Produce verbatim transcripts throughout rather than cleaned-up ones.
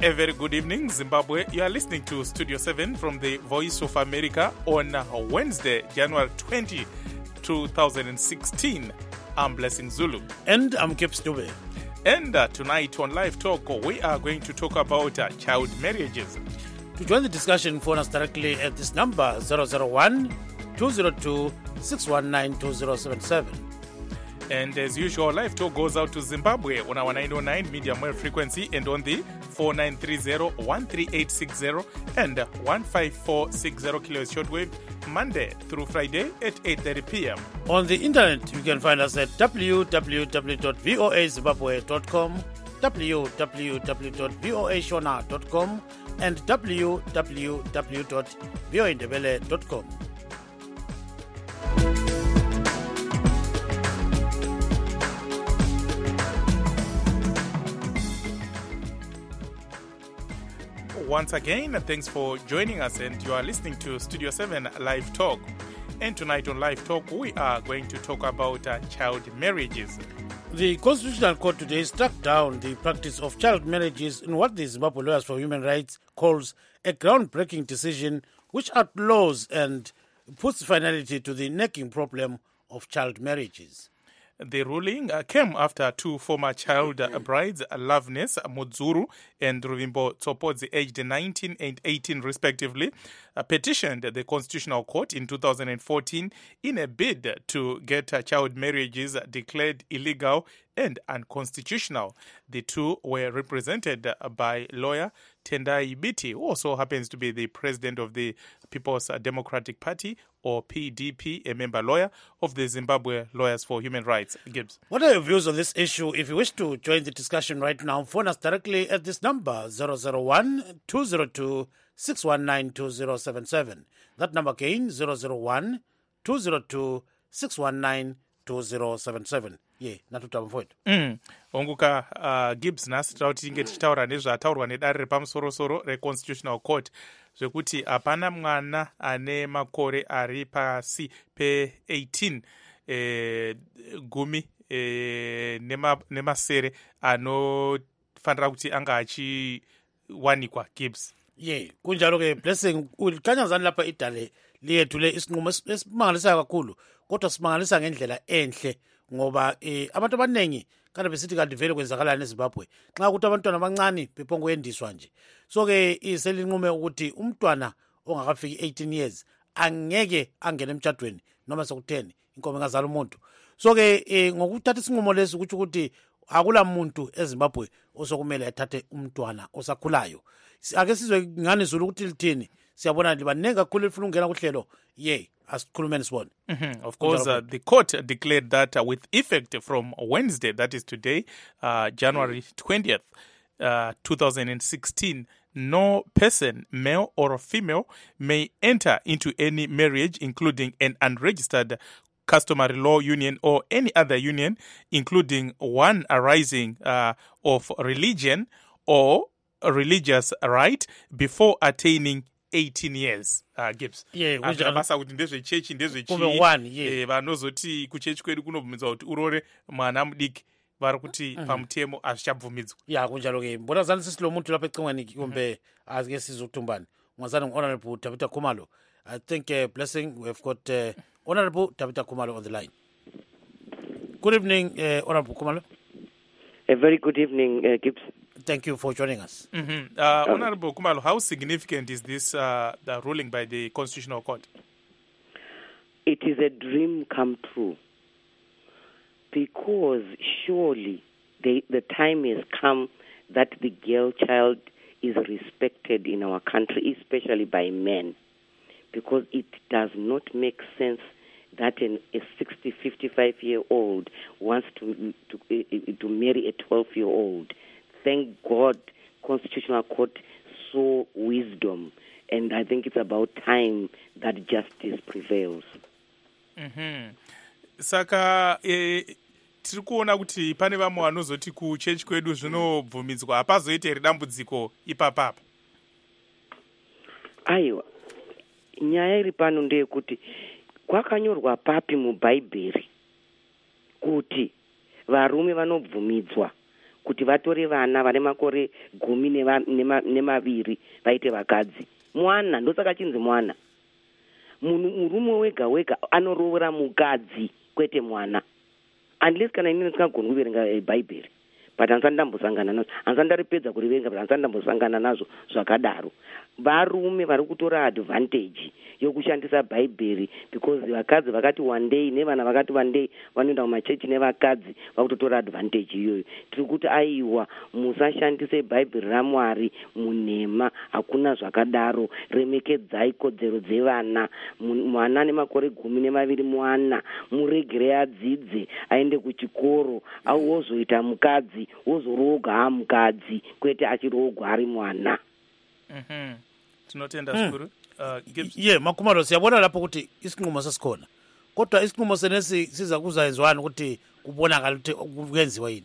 A very good evening, Zimbabwe. You are listening to Studio seven from the Voice of America on Wednesday, January twentieth, twenty sixteen. I'm Blessing Zulu. And I'm Gibbs Dube. And uh, tonight on Live Talk, we are going to talk about uh, child marriages. To join the discussion, phone us directly at this number, zero zero one, two zero two, six one nine, two zero seven seven. And as usual, Live Talk goes out to Zimbabwe on our nine oh nine medium wave frequency and on the four nine three zero, one three eight six zero and one five four six zero kilohertz shortwave, Monday through Friday at eight thirty p.m. On the internet, you can find us at w w w dot voa zimbabwe dot com, w w w dot voa shona dot com, and w w w dot voa ndebele dot com. Once again, thanks for joining us, and you are listening to Studio seven Live Talk. And tonight on Live Talk, we are going to talk about uh, child marriages. The Constitutional Court today struck down the practice of child marriages in what the Zimbabwe Lawyers for Human Rights calls a groundbreaking decision which outlaws and puts finality to the nagging problem of child marriages. The ruling uh, came after two former child uh, brides, Loveness Mudzuru and Ruvimbo Tsopodzi, aged nineteen and eighteen respectively, uh, petitioned the Constitutional Court in two thousand fourteen in a bid to get uh, child marriages declared illegal and unconstitutional. The two were represented uh, by lawyer Tendai Biti, who also happens to be the president of the People's Democratic Party, or P D P, a member lawyer of the Zimbabwe Lawyers for Human Rights. Gibbs. What are your views on this issue? If you wish to join the discussion right now, phone us directly at this number, zero zero one, two zero two, six one nine, two zero seven seven. That number again, zero zero one, two zero two, six one nine, two zero seven seven. Yeah, natutamufoid. Mm. Onguka uh, Gibbs nasi taura kuti tinge tichitaura nezvataurwa nedare repamusoro-soro reConstitutional Court zvekuti hapana mwana ane makore ari pasi pe eighteen eh, gumi eh, nema, nemasere anofanira kuti anga achiwanikwa. Gibbs. Yeah, kunjalo ke Blessing ulikanyazana lapha idale lethu le isinqumo esimangalisa kakhulu, kodwa simangalisa ngendlela enhle ngoba eh abantu abanengi kana besithi kanti vele kwenzakalana eZimbabwe nxa ukuthi abantwana abancane bephongo yendiswa nje. So ke iselinqume ukuthi umntwana ongakafiki eighteen years angeke angene emtshadweni noma sekutheni inkomo engazala umuntu. So ke eh, ngokuthatha isinqumo lesi ukuthi ukuthi akula muntu eZimbabwe osokumele athathe umntwana osakhulayo. Ake sizwe ngane Zulu ukuthi lithini, siyabona libanengi kakhulu elifuna ukungena kuhlelo. Yeah, asikhulumeni sibone. Mm-hmm. Of course, uh, the court declared that uh, with effect from Wednesday, that is today, uh, January twentieth, uh, twenty sixteen, no person, male or female, may enter into any marriage, including an unregistered customary law union or any other union, including one arising uh, of religion or a religious right, before attaining eighteen years. uh, Gibbs. Yeah, basa kuti ndezvechechi ndezvechi yeah. vanozoti kuchechi kwedu kunobvumidzwa kuti urore mwana mudiki vari kuti mm-hmm. pamutemo hazvichabvumidzwa. Ya kunjalo ke mbona zani sisilo muntu lapha ecingweni kumbe azike sizokutumbani ngwazana Honorable Tabita Khumalo. I think uh, Blessing, we've got uh, Honorable Tabita Khumalo on the line. Good evening, uh, Honorable Khumalo. A very good evening, uh, Gibbs. Thank you for joining us. Mm-hmm. Uh, Honorable Khumalo, how significant is this uh, the ruling by the Constitutional Court? It is a dream come true, because surely the, the time has come that the girl child is respected in our country, especially by men, because it does not make sense that an, a sixty, fifty-five-year-old wants to, to, uh, to marry a twelve-year-old. Thank God Constitutional Court saw wisdom, and I think it's about time that justice prevails. Mm-hmm. Saka eh, tiri kuona kuti pane vamwe vanozoti kuchechi kwedu zvinobvumidzwa, hapazoite here dambudziko ipapapa? Aiwa, nyaya iri pano ndeyekuti kwakanyorwa papi mubhaibheri kuti varume vanobvumidzwa kuti vatore vana vane makore gumi neva- nema- nemaviri vaite vakadzi. Mwana ndosaka chinzi mwana. Munhu murume wega wega anorovera mukadzi kwete mwana. Unless kana inini ndisingagoni kuverenga bhaibheri. But hansani ndambosangana nazvo. Hansani ndaripedza kuriverenga, but hansani ndambosangana nazvo zvakadaro. Varume vari kutora advantage yokushandisa bhaibheri because vakadzi vakati one day nevana vakati one day vanoenda kumachechi nevakadzi vakutotora advantage iyoyo. Tiri kuti aiwa musashandise bhaibheri raMwari munhema, hakuna zvakadaro. Remekedzai kodzero dzevana. Mwana nemakore gumi nemaviri mwana, muregere adzidze, aende kuchikoro, au wozoita mukadzi, wozoroga amukadzi kwete achiroga ari mwana. Mhm. Tinotenda zvikuru. Uh, ye makumaro siyabona lapho kuti isinqumo sesikhona, kodwa isinqumo senesi siza kuzayizwana ukuthi kubonakala ukuthi kuyenziwa yini.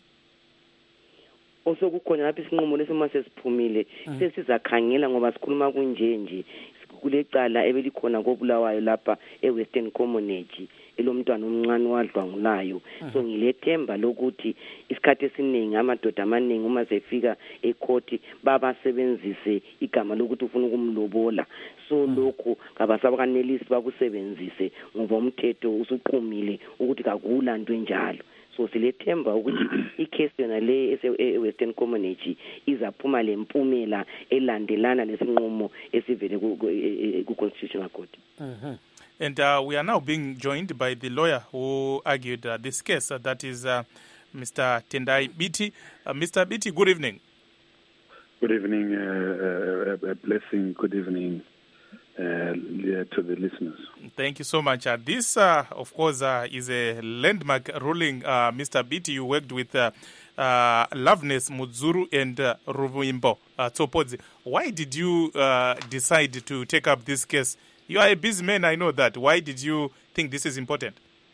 Osokukhona lapho isinqumo lesima sesiphumile sesizakhangela ngoba sikhuluma kunjenje kule cala ebelikhona koBulawayo lapha eWestern Commonwealth elomntwana omncane wadlwangulayo. So ngilethemba lokuthi isikhathi esiningi amadoda amaningi uma sefika ecourt babasebenzise igama lokuthi ufuna ukumlobola. So lokho ngabasabakanelisi bakusebenzise ngoba umthetho usuqumile ukuthi kakula nto enjalo. So silethemba ukuthi icase yona le eWestern Commonwealth izaphuma lempumela elandelana lesinqumo esivele ku Constitutional Court. Mhm. And uh, we are now being joined by the lawyer who argued uh, this case. Uh, that is uh, Mister Tendai Biti. Uh, Mister Biti, good evening. Good evening, uh, uh, blessing. Good evening uh, to the listeners. Thank you so much. Uh, this, uh, of course, uh, is a landmark ruling. Uh, Mister Biti, you worked with uh, uh, Loveness Mudzuru and uh, Ruvimbo uh, Tsopodzi. Why did you uh, decide to take up this case? You are a busy man, I know that. Why did you think this is important?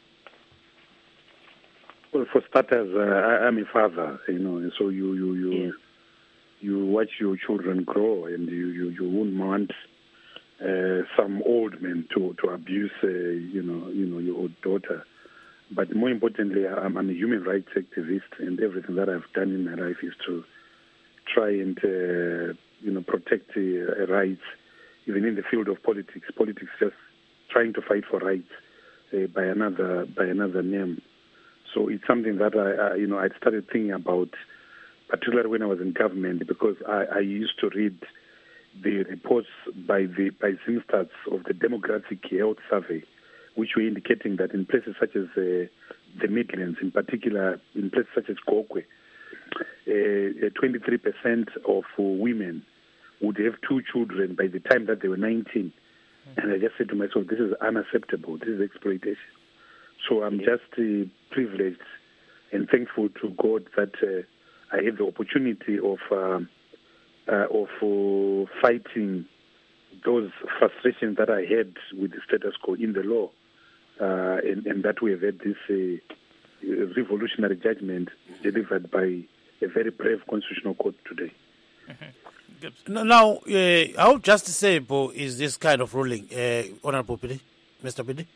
Well, for starters, uh, I, I'm a father, you know, and so you you you Yes. you watch your children grow, and you you, you wouldn't want uh, some old man to to abuse, uh, you know, you know, your old daughter. But more importantly, I'm, I'm a human rights activist, and everything that I've done in my life is to try and uh, you know protect uh, rights. Even in the field of politics, politics just trying to fight for rights uh, by another by another name. So it's something that I, I you know I started thinking about, particularly when I was in government, because I, I used to read the reports by the by Zimstats of the Demographic Health Survey, which were indicating that in places such as uh, the Midlands, in particular in places such as Gokwe, uh, twenty-three percent of uh, women would have two children by the time that they were nineteen. Mm-hmm. And I just said to myself, this is unacceptable. This is exploitation. So I'm just uh, privileged and thankful to God that uh, I had the opportunity of uh, uh, of uh, fighting those frustrations that I had with the status quo in the law, uh, and, and that we have had this uh, revolutionary judgment delivered by a very brave constitutional court today. Mm-hmm. Now, uh, how justiciable is this kind of ruling, uh, Honorable Pidi, Mister Pidi?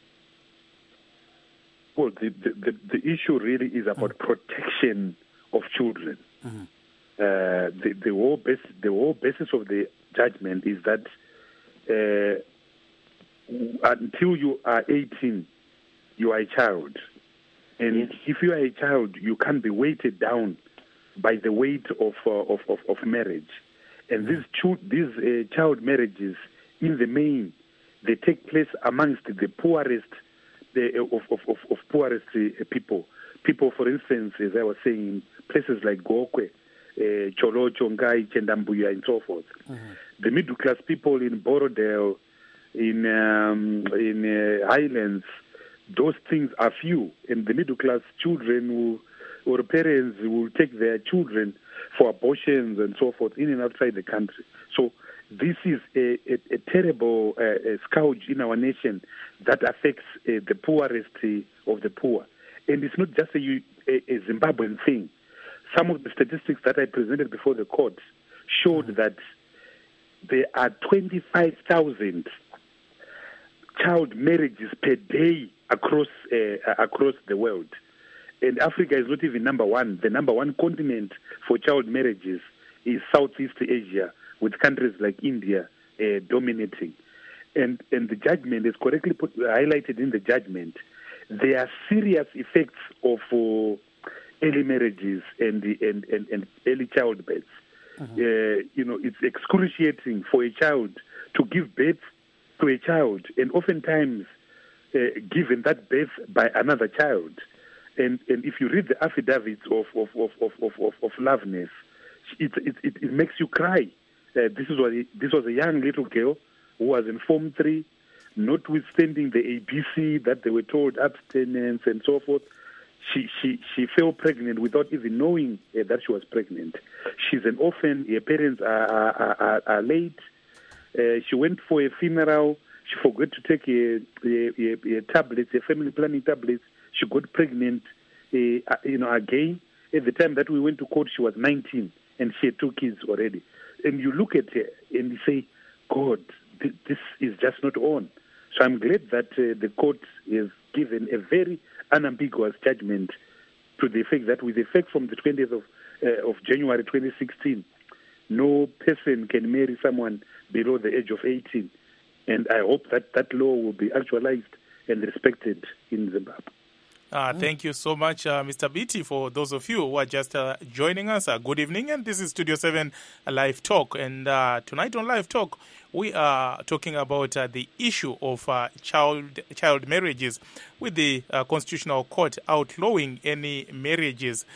Well, the, the, the, the issue really is about mm-hmm. protection of children. Mm-hmm. Uh, the, the, whole base, the whole basis of the judgment is that uh, until you are eighteen, you are a child. And yes. if you are a child, you can't be weighted down by the weight of, uh, of, of, of marriage. And these, cho- these uh, child marriages, in the main, they take place amongst the poorest the, of, of, of, of poorest uh, people. People, for instance, as I was saying, in places like Gokwe, uh, Cholo, Chongai, Chendambuya, and so forth. Mm-hmm. The middle-class people in Borodale, in, um, in uh, Highlands, those things are few. And the middle-class children who, or parents will take their children for abortions and so forth in and outside the country. So this is a, a, a terrible uh, a scourge in our nation that affects uh, the poorest uh, of the poor. And it's not just a, a, a Zimbabwean thing. Some of the statistics that I presented before the court showed mm-hmm. that there are twenty-five thousand child marriages per day across uh, across the world. and Africa is not even number one. The number one continent for child marriages is Southeast Asia, with countries like India uh, dominating. And and the judgment is correctly put, highlighted in the judgment. There are serious effects of uh, early marriages and, and, and, and early childbirth. Mm-hmm. Uh, you know, it's excruciating for a child to give birth to a child, and oftentimes uh, given that birth by another child. And and if you read the affidavits of of of of of, of, of Loveness, it, it it it makes you cry. Uh, this is what it, this was a young little girl who was in Form three, notwithstanding the A B C that they were told, abstinence and so forth. She she she fell pregnant without even knowing uh, that she was pregnant. She's an orphan. Her parents are are, are, are late. Uh, she went for a funeral. She forgot to take a, a, a, a tablets, a family planning tablets. She got pregnant, uh, you know, again. At the time that we went to court, she was nineteen, and she had two kids already. And you look at her and you say, God, th- this is just not on. So I'm glad that uh, the court has given a very unambiguous judgment to the effect that with effect from the twentieth of, uh, of January twenty sixteen, no person can marry someone below the age of eighteen. And I hope that that law will be actualized and respected in Zimbabwe. Uh, thank you so much, uh, Mister Beatty. For those of you who are just uh, joining us, uh, good evening. And this is Studio seven uh, Live Talk. And uh, tonight on Live Talk, we are talking about uh, the issue of uh, child child marriages, with the uh, Constitutional Court outlawing any marriages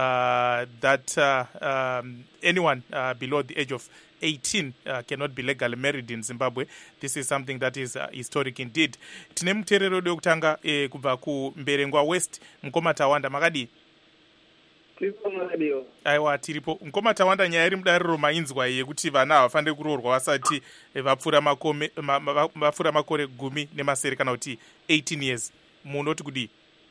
uh, that uh, um, anyone uh, below the age of eighteen uh, cannot be legally married in Zimbabwe. This is something that is uh, historic indeed. Tine muterero wekutanga eh, kubva kuMberengwa West, Mukoma Tawanda, makadi? Aiwa, tiripo. Mukoma Tawanda, nyaya iri mudariro mainzwa yekuti vana havafaniri kuroorwa vasati vapfuura makome vapfuura makore gumi nemasere kana kuti eighteen years. Munoti kudii?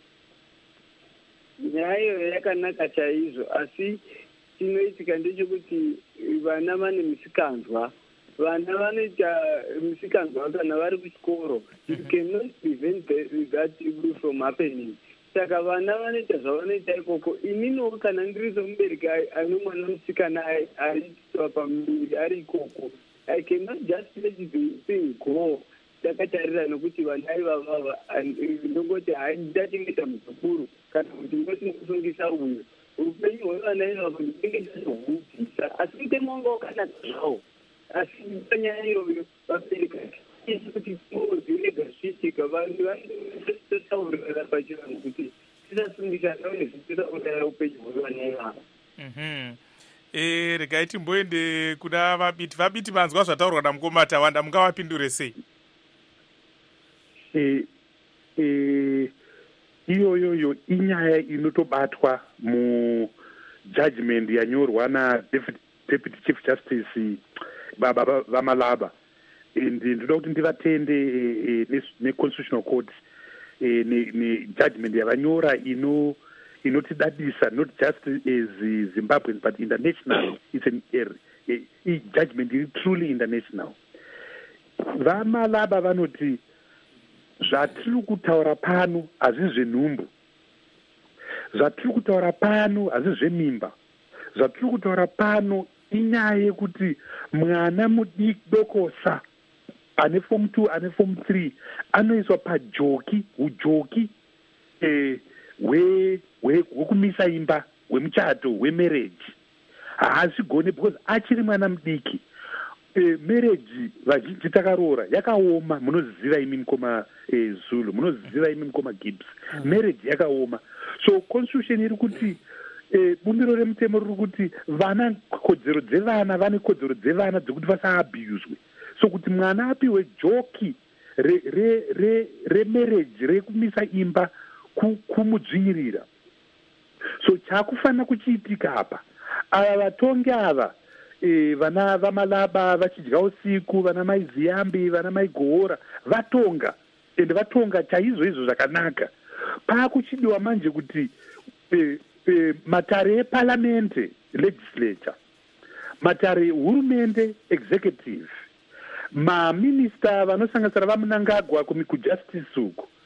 Nyaya iyo yakanaka chaizvo, asi chinoitika ndechekuti vana vane misikanzwa. Vana vanoita misikanzwa kana vari kuchikoro. You cannot prevent that from happening. Saka vana vanoita zvavanoita ikoko. Ininiwo kana ndiri somubereki ane mwana musikana ari pamuviri ari ikoko, I cannot just let the thing go. Takatarira nokuti vana ivava ndongoti hai ndachengeta muzukuru kana kuti ngoti ndikusungisa uyu. Upenyu hwevana ivava ndinenge ndazohupisa. Asi mutemo wanga wakanaka zvawo. Asi panyaya iyoyo vabereki isi kuti zvirega zvichiitika, vanhu vanotaurira pachivanhu kuti tisasungisa taune zvitirauraya upenyu hwevana ivava. Eh, regai timboende kuna vabiti. Vabiti, manzwa zvataurwa naMukoma Tawanda, mungavapindure sei? Eh, eh, iyoyoyo inyaya inotobatwa mujudgment yanyorwa naDeputy Deputy Chief Justice Baba Vamalaba. And ndinoda kuti ndivatende neConstitutional Court nejudgment yavanyora ino inotidadisa, not just as Zimbabweans but international. It's an a, a judgment truly international. Vamalaba vanoti zvatiri kutaura pano hazvi zvenhumbu, zvatiri kutaura pano hazvi zvemimba, zvatiri kutaura pano inyaya yekuti mwana mudokosa ane form two ane form three anoiswa pajoki ujoki eh, hwekumisa imba hwemuchato hwemarriage. Haazvigone because achiri mwana mudiki. Eh, marriage vazhinji takaroora yakaoma. Munoziva imi Mukoma eh, Zulu, munoziva imi Mukoma Gibbs. Mm-hmm. Marriage yakaoma. So constitution iri kuti eh, bumbiro remutemo riri kuti vana kodzero dzevana vane kodzero dzevana dzekuti vasaabhuswe. So kuti mwana apiwe joki remarriage re, re, re rekumisa imba kumudzvinyirira. So chakufanira kuchiitika apa, ava vatongi ava E, vana Vamalaba vachidya usiku, vana mai Ziyambi, vana mai Gohora vatonga, ende vatonga chaizvo izvo zvakanaka. Paakuchidiwa manje kuti e, e, matare eparlamente legislature, matare hurumende executive, maminista vanosanganisira vaMnangagwa kujustice uku,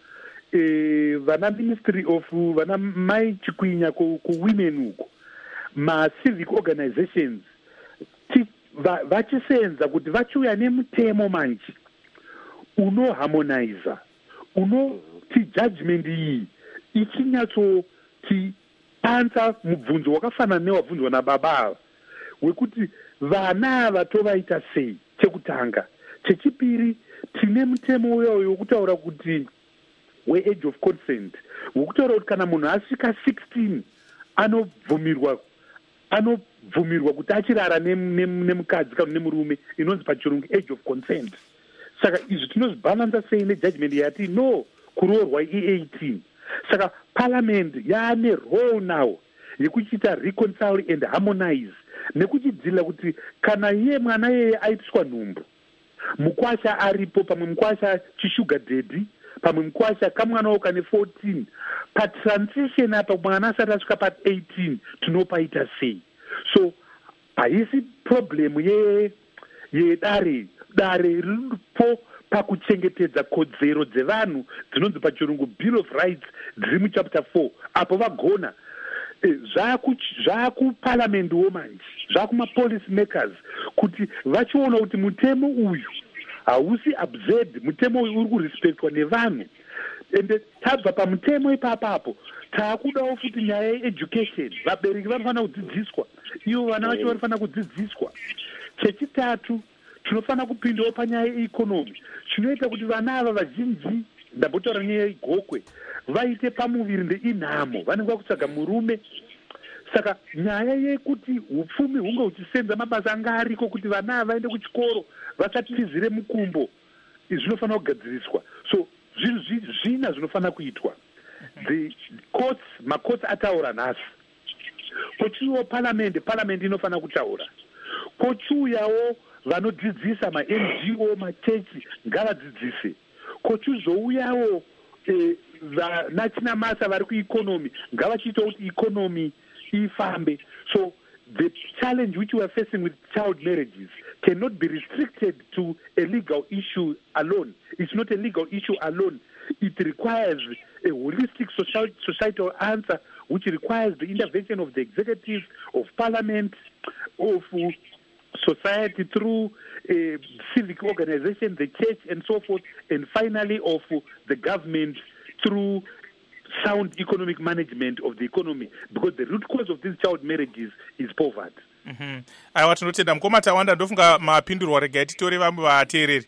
eh, vana ministry of vana mai chikwinya ku, ku women uko ma-civic organizations vachisenza va kuti vachiuya nemutemo manje unoharmoniza unoti judgment iyi ichinyatsoti ansa mubvunzo wakafanana newabvunzwa nababa ava wekuti vana ava tovaita sei. Chekutanga. Chechipiri, tine mutemo uyoyo wekutaura kuti we-age of consent wekutaura kuti kana munhu asvika sixteen anobvumirwa anobvumirwa kuti achirara nemukadzi kana nemurume inonzi pachirungu age of consent. Saka izvi tinozvibalansa sei nejudgment yati no kuroorwa i-eighteen. Saka parliament yaane role now yekuchiita reconcile and harmonize nekuchidzila kuti kana iye mwana yeye aitiswa nhumbu mukwasha aripo, pamwe mukwasha chishuga daddy, pamwe mukwasha kamwanawo kane fourteen, patransition apa mwana asati asvika pa-eighteen tinopaita sei. So haisi problem ye yedare dare riripo pakuchengetedza kodzero dzevanhu dzinonzi pachirungu bill of rights dziri muchapter four apo vagona zvaakuparamendiwo manje zvaakumapolicy makers kuti vachiona kuti mutemo uyu hausi absurd, mutemo uyu uri kurespectwa nevanhu. Ende tabva pamutemo ipapapo taakudawo futi nyaya yeeducation, vabereki vanofanira kudzidziswa, ivo vana vacho vanofanira kudzidziswa. Chechitatu, tinofanira kupindawo panyaya yeeconomy, chinoita kuti vana ava vazhinji, ndambotaura nyaya igokwe, vaite pamuviri ndeinhamo, vanenge vakutsvaga murume. Saka nyaya yekuti upfumi hunge huchisenza mabasa anga ariko kuti vana ava vaende kuchikoro vasatizire mukumbo, izvi zvinofanira kugadziriswa. So zvinhu zvina zvinofanira kuitwa. The courts, macourts ataura nhasi. Kochiuyawo parliament, parliament inofanira kutaura. Kochiuyawo vanodzidzisa ma-N G O, machechi ngavadzidzise. Kochizouyawo eh, vanachina masa vari kueconomy ngavachiita kuti economy ifambe. So the challenge which we are facing with child marriages cannot be restricted to a legal issue alone. It's not a legal issue alone. It requires a holistic social, societal answer which requires the intervention of the executive, of parliament, of society through uh, civic organization, the church and so forth, and finally of the government through sound economic management of the economy, because the root cause of these child marriages is poverty. Mhm. Aiwa, tinotenda mukoma tawanda ndofunga mapindurwa regai titore vamwe vateereri.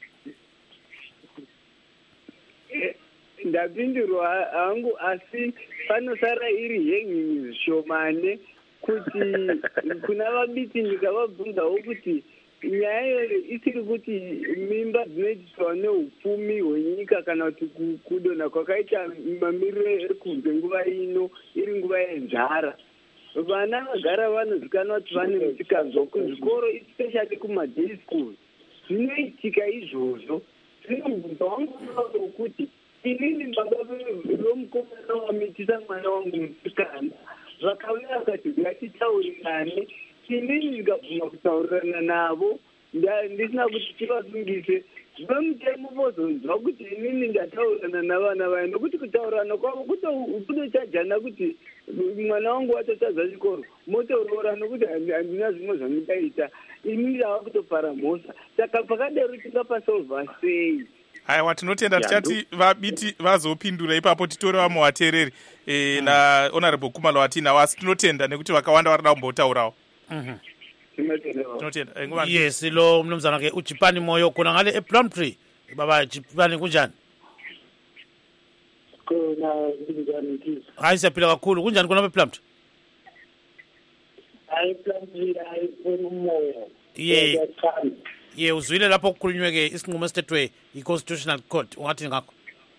Ndapindurwa hangu asi panosara iri henyu zvishomane kuti kuna vabiti ndikavabvunzawo kuti nyaya isiri kuti mimba dzinoitiswa neupfumi hwenyika kana kuti kudonha kwakaita mamiriro ekunze nguva ino iri nguva yenzara. Vana vagara vanozikanwa kuti vane misikanzwa kuzvikoro especially kumaday schools. Zvinoitika izvozvo zvinobvunza wangu kuti inini baba vomukomana wamitisa mwana wangu musikana zvakauya vakati ngatitaurirane. Inini ndikabvuma kutaurirana navo ndisina kuti tivasungise vemutemo vozonzwa kuti inini ndataurirana navana vayo, nokuti kutaurirana kwavo kutochajana kuti mwana wangu watotadza chikoro motoroora nokuti handina zvimwe zvamudaita, inini ndava kutofara mhosa. Saka pakadaro tingapasolva sei? Aiwa, tinotenda tichati vabiti vazopindura ipapo titore vamwe vateereri e, na honorable Kumalo watinavo, asi tinotenda nekuti vakawanda varida kumbotaurawo. Mhm. Tinotenda. Yes, lo mnumzana ke uchipani moyo kuna ngale e Plumtree. Baba chipani kunjani? Kuna kunjani kizi. Hayi siyaphila kakhulu. Kunjani kuna be Plumtree? Hayi Plumtree hayi kumoyo. Ye. Ye uzwile lapho kukhulunywe ke isinqumo esithethwe i-Constitutional Court. Ungathi ngakho?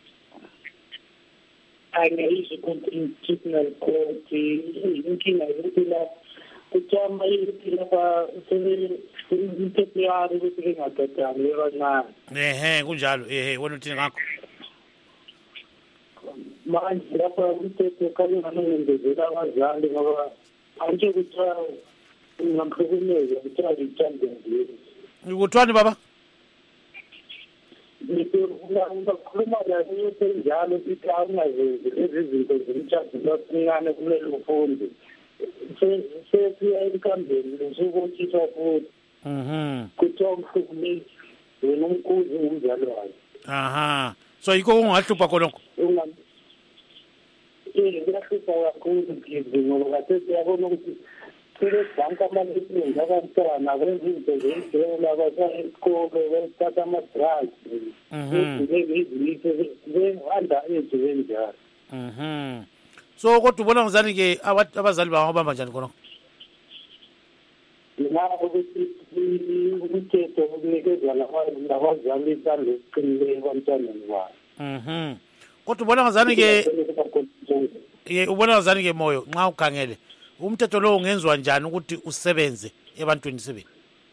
Angayizwe Constitutional Court inkinga yokuthi la kuchama yokuthi lapha semthetho yari ukuthi ingadadani lekancane. Ehe kunjalo. Ehe wena uthini ngakho? Manje lapha umthetho kaningangenzela abazali ngoba anje kuthiwa ngamhlukumeza kuthiwa ngithande ngiyini. Ukuthwani baba? ungakhuluma layo njalo ukuthi awungazezi lezi zinto zomtshado losincane kumele ufunde sesiya enkambeni usukutshiswa futhi Mhm. kuthiwa umhlukumezi wena umkuzi ngumzali wakhe. Aha. So yiko ungahlupha khonokho. Eh kuyahlupha kakhulu kizi ngoba kathesi yabona ukuthi kule banka amali esiningi abantwana benza izinto zeyidlela abasaya esikole bethatha ama-drugs izilitho ze-under age benjalo. Mhm. So kodwa ubona ngizani-ke abazali bangabamba njani khonokho? Ngako ukuthi umthetho ukunikeza labazali isandla esiqinileyo ebantwaneni babo. Mhm. Kodwa ubona ngazani-ke ye ubona ngazani-ke Moyo nxa ukhangele umthetho lo ungenziwa njani ukuthi usebenze ebantwini sebeni?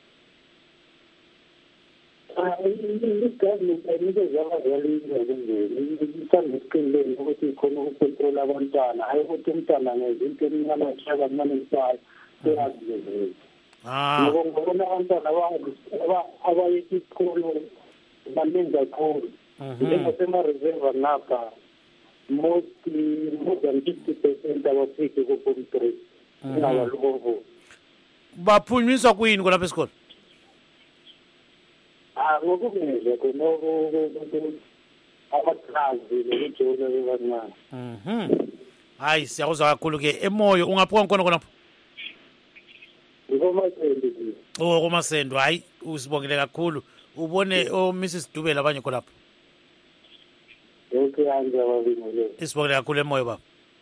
Igovernment ayinikeza abazali isandla esiqinileyo ukuthi khona ukukontrola abantwana hayi ukuthi umntwana ngenza into emncane ahlala kumane msayo seyazilezo. Ah. Ngoba ngibona abantwana abayeka isikolo baningi kakhulu njengasema-reserva napha most more than fifty percent abafiki ku-form three ingabalukovo. Baphunyiswa kuyini kolapha esikolo? Ah ngokungezwa khonoko abatrazi nokujona bebancane. Mhm. Hayi siyakuzwa kakhulu-ke eMoyo ungaphuka ngikhona khonapho? Ngikomasendo. Oh komasendo hayi usibongile kakhulu ubone o Missus Dubela abanye khonapho. Okay anje ababinile. Isibongile kakhulu eMoyo baba.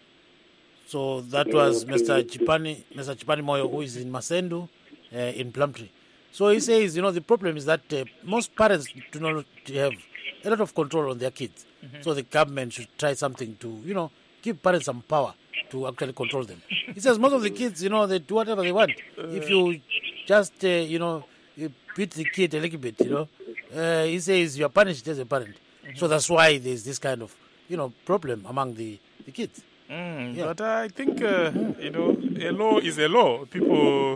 So that was Mister Chipani, Mister Chipani Moyo, who is in Masendu, uh, in Plumtree. So he says, you know, the problem is that uh, most parents do not have a lot of control on their kids. Mm-hmm. So the government should try something to, you know, give parents some power to actually control them. He says most of the kids, you know, they do whatever they want. If you just, uh, you know, you beat the kid a little bit, you know, uh, he says you are punished as a parent. Mm-hmm. So that's why there's this kind of, you know, problem among the, the kids. Mm, Yeah. But I think, uh, you know, a law is a law. People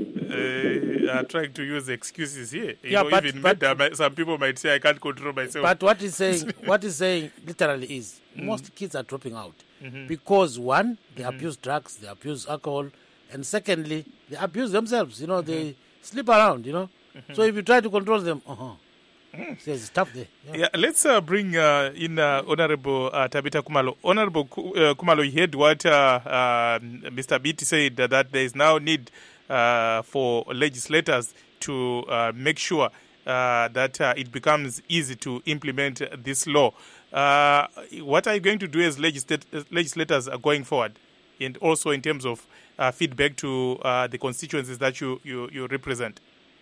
uh, are trying to use excuses here. You Yeah, know, but- even but- murder, some people might say, I can't control myself. But what he's saying, what he's saying literally is most kids are dropping out because one, they abuse drugs, they abuse alcohol, and secondly, they abuse themselves. You know, they sleep around. You know, so if you try to control them, uh-huh, so it's tough there. Yeah. Yeah, let's uh, bring uh, in uh, Honorable uh, Tabitha Kumalo. Honorable Ku- uh, Kumalo, you heard what uh, uh, Mister Beatty said, that, that there is now need uh, for legislators to uh, make sure uh, that uh, it becomes easy to implement this law. Uh, what are you going to do as legislat- legislators uh, going forward? And also in terms of uh, feedback to uh, the constituencies that you, you, you represent?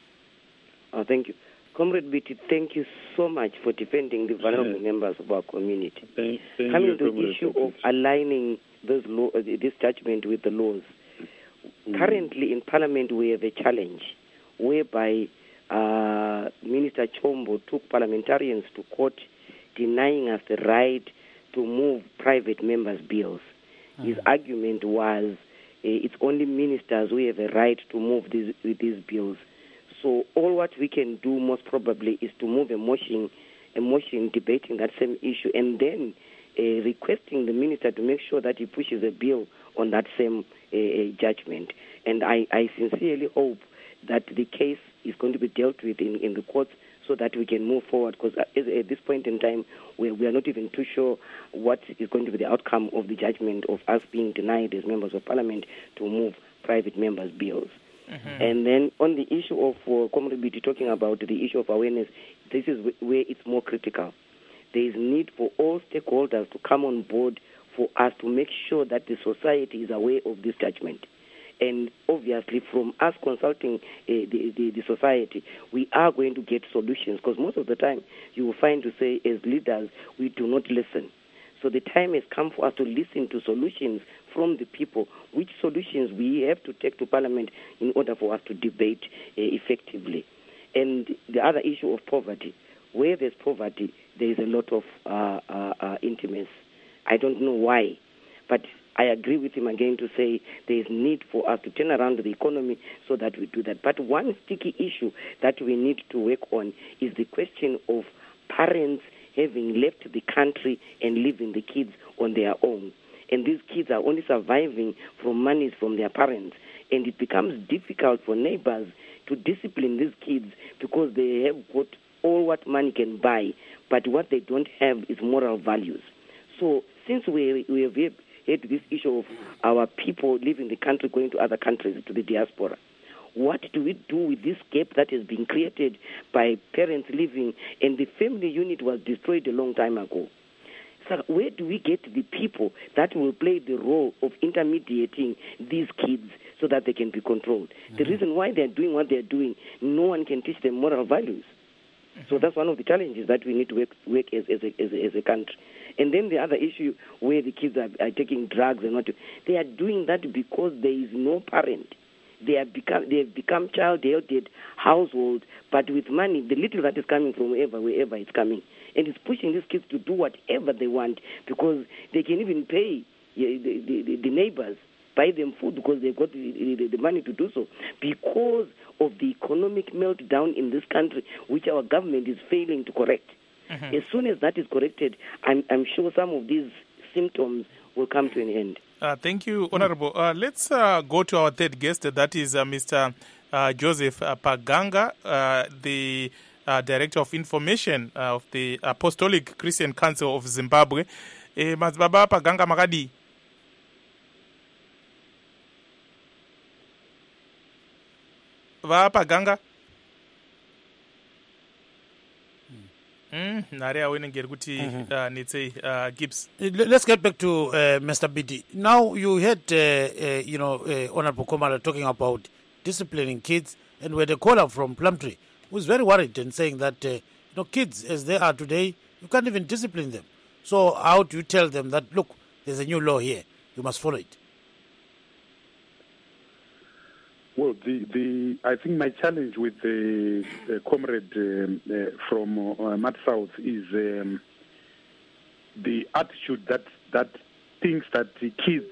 Oh, thank you. Comrade Beatty, thank you so much for defending the vulnerable members of our community. Thank, thank Coming you, to the Comrade issue Beatty. of aligning those law, uh, this judgment with the laws, currently in Parliament we have a challenge whereby uh, Minister Chombo took parliamentarians to court denying us the right to move private members' bills. His argument was uh, it's only ministers who have a right to move these, these bills. So all what we can do most probably is to move a motion, a motion debating that same issue, and then uh, requesting the minister to make sure that he pushes a bill on that same uh, judgment. And I, I sincerely hope that the case is going to be dealt with in, in the courts so that we can move forward, because at, at this point in time, we, we are not even too sure what is going to be the outcome of the judgment of us being denied as members of parliament to move private members' bills. Mm-hmm. And then on the issue of uh, Comrade Beatty talking about the issue of awareness, this is w- where it's more critical. There is need for all stakeholders to come on board for us to make sure that the society is aware of this judgment. And obviously from us consulting uh, the, the, the society, we are going to get solutions, because most of the time you will find to say as leaders, we do not listen. So the time has come for us to listen to solutions from the people, which solutions we have to take to Parliament in order for us to debate uh, effectively. And the other issue of poverty, where there's poverty, there is a lot of uh, uh, uh, intimacy. I don't know why, but I agree with him again to say there is need for us to turn around the economy so that we do that. But one sticky issue that we need to work on is the question of parents having left the country and leaving the kids on their own. And these kids are only surviving from monies from their parents. And it becomes difficult for neighbors to discipline these kids because they have got all what money can buy, but what they don't have is moral values. So since we, we have had this issue of our people leaving the country, going to other countries, to the diaspora, what do we do with this gap that has been created by parents leaving and the family unit was destroyed a long time ago? So where do we get the people that will play the role of intermediating these kids so that they can be controlled? Mm-hmm. The reason why they're doing what they're doing, no one can teach them moral values. Mm-hmm. So that's one of the challenges that we need to work, work as, as, a, as, a, as a country. And then the other issue where the kids are, are taking drugs and what, they are doing that because there is no parent. They have become they have become child-held household, but with money, the little that is coming from wherever, wherever it's coming, and it's pushing these kids to do whatever they want because they can even pay the, the, the, the neighbors, buy them food because they've got the, the, the money to do so, because of the economic meltdown in this country, which our government is failing to correct. Mm-hmm. As soon as that is corrected, I'm, I'm sure some of these symptoms will come to an end. Uh, thank you, Honorable. Uh, let's uh, go to our third guest. That is uh, Mister Uh, Joseph uh, Paganga, uh, the uh, Director of Information uh, of the Apostolic Christian Council of Zimbabwe. Eh, Mazbaba Paganga Magadi. Va Paganga. Mm, mm-hmm. uh, uh, Gibbs. Let's get back to uh, Mister B D. Now you heard, uh, uh, you know, uh, Honorable Komala talking about disciplining kids, and we had a caller from Plumtree who was very worried and saying that, uh, you know, kids as they are today, you can't even discipline them. So how do you tell them that, look, there's a new law here, you must follow it? Well, the, the I think my challenge with the, the comrade um, uh, from uh, Mad South is um, the attitude that that thinks that the kids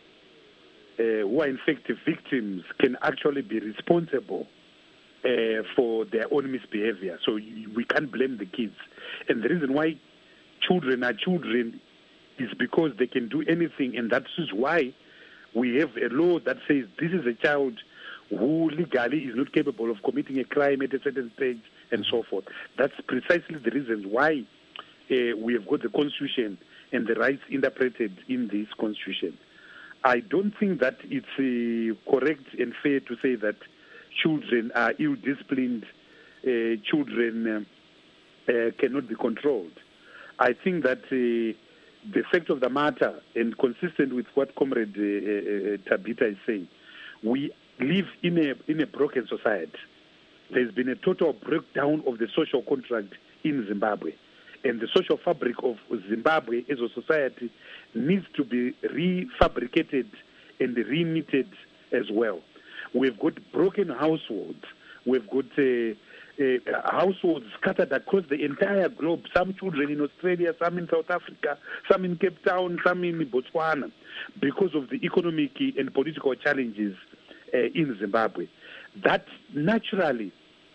uh, who are in fact victims can actually be responsible uh, for their own misbehavior. So we can't blame the kids. And the reason why children are children is because they can do anything, and that is why we have a law that says this is a child who legally is not capable of committing a crime at a certain stage and so forth. That's precisely the reason why uh, we have got the Constitution and the rights interpreted in this Constitution. I don't think that it's uh, correct and fair to say that children are ill-disciplined, uh, children uh, uh, cannot be controlled. I think that uh, the fact of the matter, and consistent with what Comrade uh, uh, Tabitha is saying, we live in a in a broken society. There's been a total breakdown of the social contract in Zimbabwe, and the social fabric of Zimbabwe as a society needs to be refabricated and reknitted as well. We've got broken households. We've got uh, uh, households scattered across the entire globe. Some children in Australia, some in South Africa, some in Cape Town, some in Botswana, because of the economic and political challenges Uh, in Zimbabwe. That naturally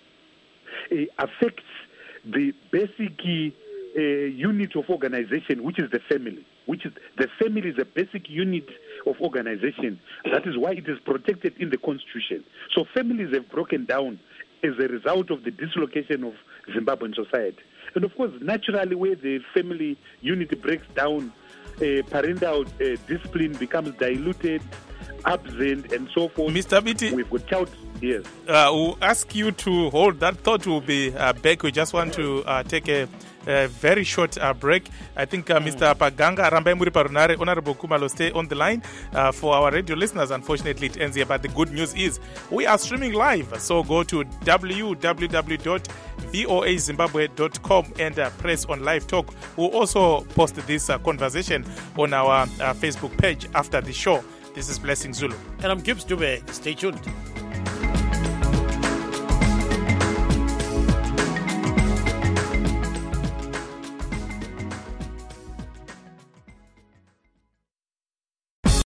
uh, affects the basic uh, unit of organization, which is the family. Which is the family is a basic unit of organization. That is why it is protected in the Constitution. So families have broken down as a result of the dislocation of Zimbabwean society. And of course, naturally, where the family unit breaks down, uh, parental uh, discipline becomes diluted, absent, and so forth. Mister Biti, we've got child, yes. Uh, we'll ask you to hold that thought. We'll be uh, back. We just want to uh, take a, a very short uh, break. I think uh, Mister Mm. Paganga, Rambai Muri Parunare, Honorable Kumalo, stay on the line. Uh, for our radio listeners, unfortunately, it ends here. But the good news is we are streaming live. So go to w w w dot voa zimbabwe dot com and uh, press on live talk. We'll also post this uh, conversation on our uh, Facebook page after the show. This is Blessing Zulu. And I'm Gibbs Dube. Stay tuned.